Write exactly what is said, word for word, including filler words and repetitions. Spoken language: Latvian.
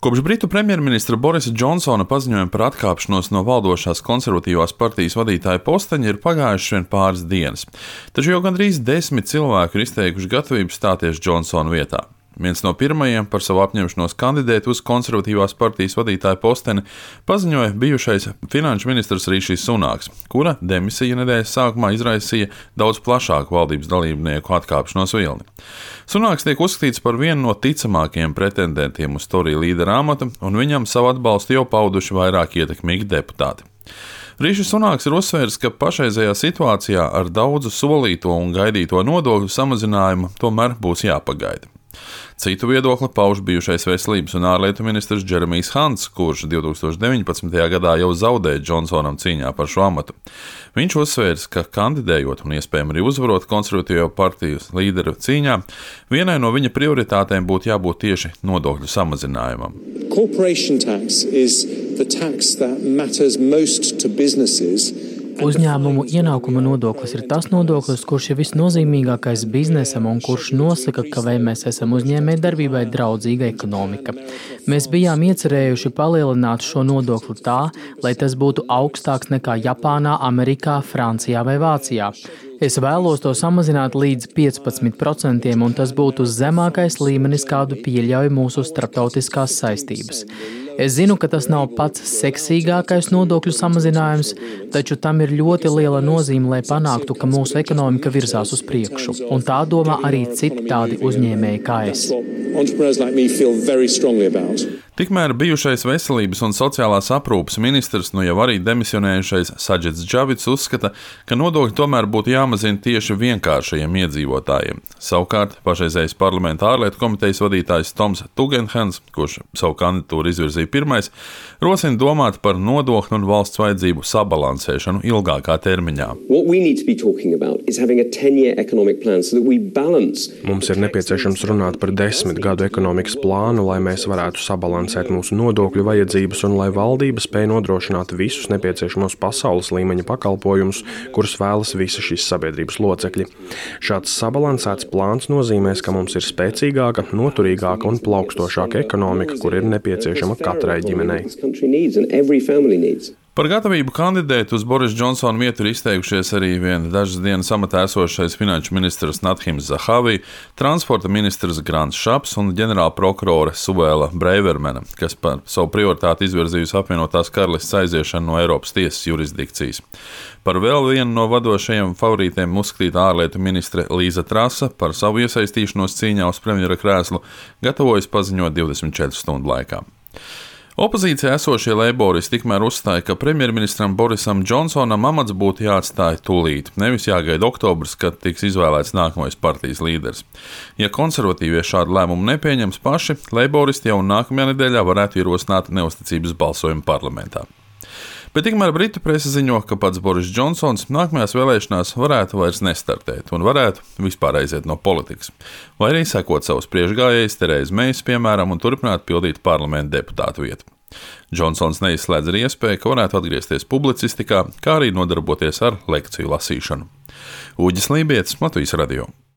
Kopš Britu premjerministra Borisa Džonsona paziņojuma par atkāpšanos no valdošās konservatīvās partijas vadītāja posteņa ir pagājušas vien pāris dienas, taču jau gandrīz desmit cilvēku ir izteikuši gatavību stāties Džonsona vietā. Viens no pirmajiem par savu apņemšanos kandidēt uz konservatīvās partijas vadītāja posteni paziņoja bijušais finanšu ministrs Rišijs Sunāks, kura demisija nedēļas sākumā izraisīja daudz plašāku valdības dalībnieku atkāpšanos vilni. Sunāks tiek uzskatīts par vienu no ticamākajiem pretendentiem uz Toriju līdera amatu, un viņam savu atbalstu jau pauduši vairāk ietekmīgi deputāti. Rišijs Sunāks ir uzsvērs, ka pašreizējā situācijā ar daudzu solīto un gaidīto nodokļu samazinājumu tomēr būs jāpagaida. Citu viedokli pauž bijušais veselības un ārlietu ministrs Džeremijs Hants, kurš divtūkstoš deviņpadsmitajā gadā jau zaudēja Džonsonam cīņā par šo amatu. Viņš uzsvērs, ka kandidējot un iespējami arī uzvarot konservatīvo partijas līderu cīņā, vienai no viņa prioritātēm būtu jābūt tieši nodokļu samazinājumam. Corporation tax is the tax that matters most to businesses. Uzņēmumu ienākuma nodoklis ir tas nodoklis, kurš ir visnozīmīgākais biznesam un kurš nosaka, ka vai mēs esam uzņēmējdarbībai draudzīga ekonomika. Mēs bijām iecerējuši palielināt šo nodokli tā, lai tas būtu augstāks nekā Japānā, Amerikā, Francijā vai Vācijā. Es vēlos to samazināt līdz piecpadsmit procentiem, un tas būtu zemākais līmenis, kādu pieļauj mūsu starptautiskās saistības. Es zinu, ka tas nav pats seksīgākais nodokļu samazinājums, taču tam ir ļoti liela nozīme, lai panāktu, ka mūsu ekonomika virzās uz priekšu. Un tā domā arī citi tādi uzņēmēji kā es. Tikmēr bijušais veselības un sociālās aprūpes ministrs, nu jau arī demisionējušais Sadžits Džavids uzskata, ka nodokļi tomēr būtu jāmazina tieši vienkāršajiem iedzīvotājiem. Savukārt pašreizējais parlamenta ārlietu komitejas vadītājs Toms Tugendhans, kurš savu kandidatūru izvirzīja pirmais, rosina domāt par nodokļu un valsts vajadzību sabalansēšanu ilgākā termiņā. Mums ir nepieciešams runāt par desmit gadu ekonomikas plānu, lai mēs varētu sabalansēt mūsu nodokļu vajadzības un lai valdība spēj nodrošināt visus nepieciešamos pasaules līmeņa pakalpojumus, kurus vēlas visa šīs sabiedrības locekļi. Šāds sabalansēts plāns nozīmēs, ka mums ir spēcīgāka, noturīgāka un plaukstošāka ekonomika, kur ir nepieciešama katrai ģimenei. Par gatavību kandidēt uz Borisa Džonsona vietu ir izteikušies arī vien dažas dienas amatā esošais finanšu ministrs Nathims Zahavi, transporta ministrs Grants Šaps un ģenerāla prokurore Suvēla Breivermena, kas par savu prioritāti izvirzījusi apvienotās karalistes aiziešanu no Eiropas tiesas jurisdikcijas. Par vēl vienu no vadošajiem favorītiem uzskatīta ārlietu ministre Līza Trasa par savu iesaistīšanos cīņā uz premjera krēslu gatavojas paziņot divdesmit četru stundu laikā. Opozīcijā esošie leiboristi tikmēr uzstāja, ka premjerministram Borisam Džonsonam amats būtu jāatstāj tūlīt, nevis jāgaida oktobrs, kad tiks izvēlēts nākamais partijas līderis. Ja konservatīvie šādu lēmumu nepieņems paši, leiboristi jau nākamajā nedēļā varētu ierosināt neusticības balsojumu parlamentā. Bet tikmēr Britu prese ziņo, ka pats Boris Džonsons nākamajās vēlēšanās varētu vairs nestartēt un varētu vispār aiziet no politikas, vai arī sekot savus priekšgājējus Terēzu Mejas, piemēram, un turpināt pildīt parlamenta deputātu vietu. Džonsons neizslēdz arī iespēju, ka varētu atgriezties publicistikā, kā arī nodarboties ar lekciju lasīšanu. Uģis Lībietis, Latvijas radio.